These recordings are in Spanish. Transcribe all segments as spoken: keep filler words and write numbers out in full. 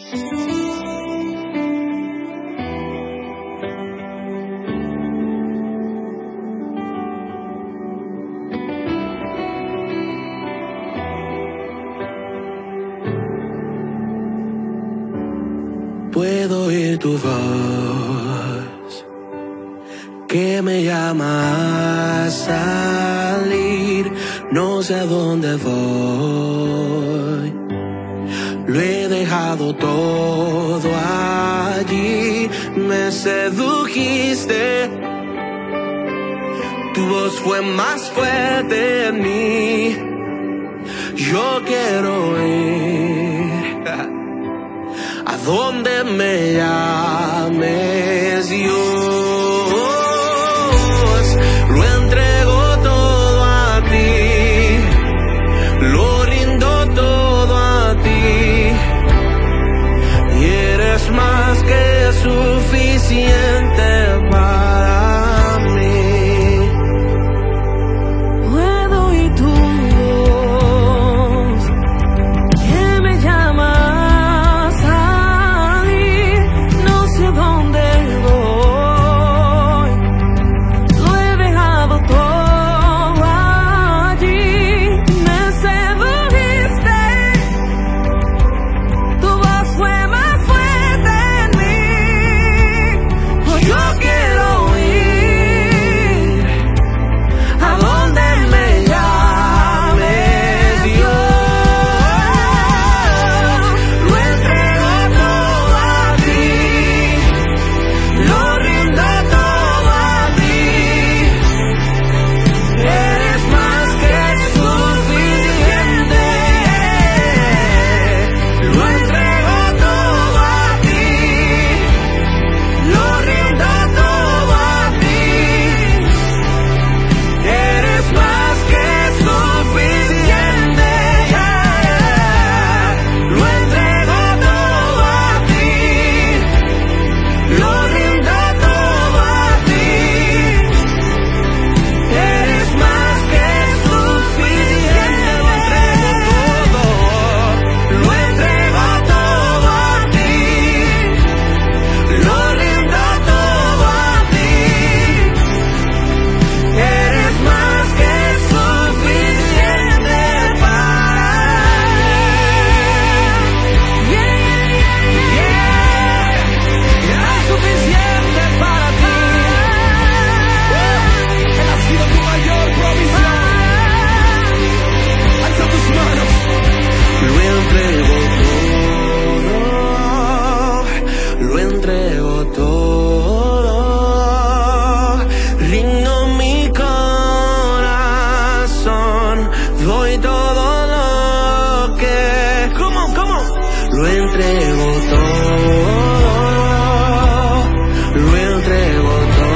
Puedo oír tu voz que me llama a salir, no sé a dónde voy. Lo he dejado todo allí, me sedujiste. Tu voz fue más fuerte en mí. Yo quiero ir a donde me llames, Dios. Lo entrego todo a ti, lo rindo todo a ti, y eres más que suficiente para mí. Puedo oír tu voz que me llama a salir, no sé dónde voy. Lo he dejado todo allí, me sedujiste. Tu voz fue más fuerte en mí. Hoy yo quiero ir a donde me llames, Dios. Lo entrego todo a ti, lo rindo todo a ti. Eres más que suficiente. Lo entrego todo a ti, lo rindo todo a ti. Eres más que suficiente. Lo entrego todo a ti, lo rindo todo a ti. Eres más que suficiente. Lo entrego todo, lo entrego todo a ti, lo rindo todo a ti. Eres más que suficiente para mí. Yeah, yeah, yeah. Eres suficiente para ti. Él ha sido tu mayor provisión. Alza tus manos. Lo entrego todo, lo entrego todo, rindo mi corazón, doy todo lo que, ¿cómo, cómo? Lo entrego todo, lo entrego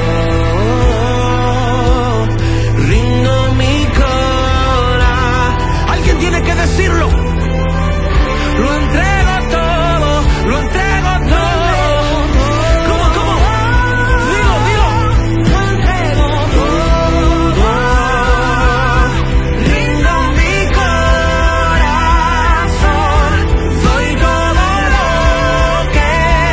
todo, rindo mi corazón. Alguien tiene que decirlo. Lo entrego todo, lo entrego todo. ¿Cómo, cómo? Dilo, dilo. Lo entrego todo, Rindo mi corazón, doy todo lo que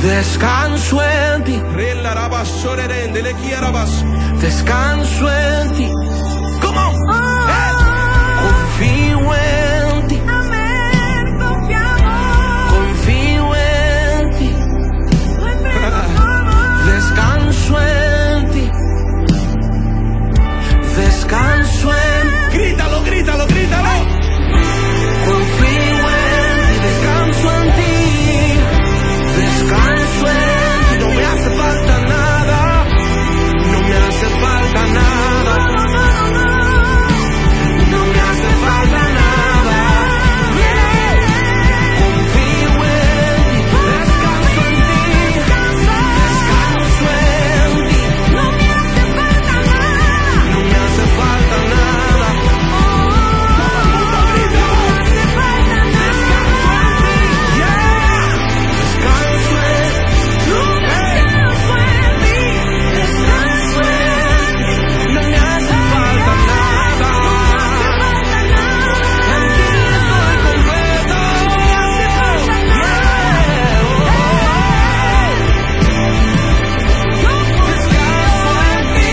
Descanso en ti. Descanso en ti. ¿Cómo? Oh, eh. Confío en ti. Amén, confiamos. Confío en ti. Lo entrego todo. Descanso en ti. Descanso en ti. Grítalo, grítalo, grítalo. Confío en ti. Descanso en ti. Descanso en ti. No me hace falta nada. No me hace falta nada. No me hace falta nada. Confío en ti. Descanso en ti. Descanso en ti. No me hace falta nada. No me hace falta nada. Todo el mundo grita. No me hace falta Descanso en ti. Yeah. Descanso en ti. Descanso en ti. Descanso en ti. No me hace falta nada. En ti estoy completo. Descanso en ti.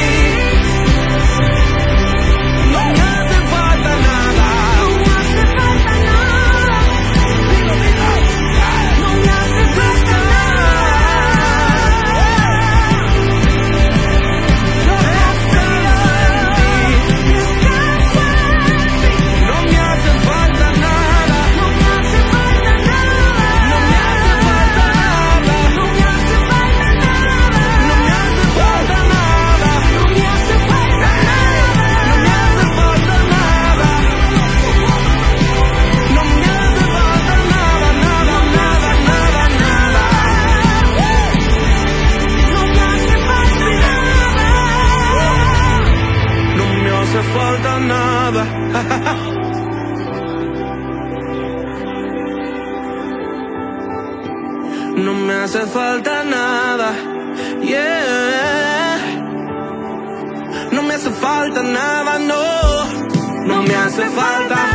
No me hace falta nada. No me hace falta nada. Dilo, dilo. No me hace falta Descanso en ti. No me hace falta nada. No me hace falta nada. No me hace falta nada. No me hace falta nada. No me hace falta nada. No me hace falta nada. No me hace falta nada. No me hace falta nada, nada, nada, nada, nada. No me hace falta nada. No me hace falta nada. No me hace falta nada. Yeah. No me hace falta nada, no. No me hace falta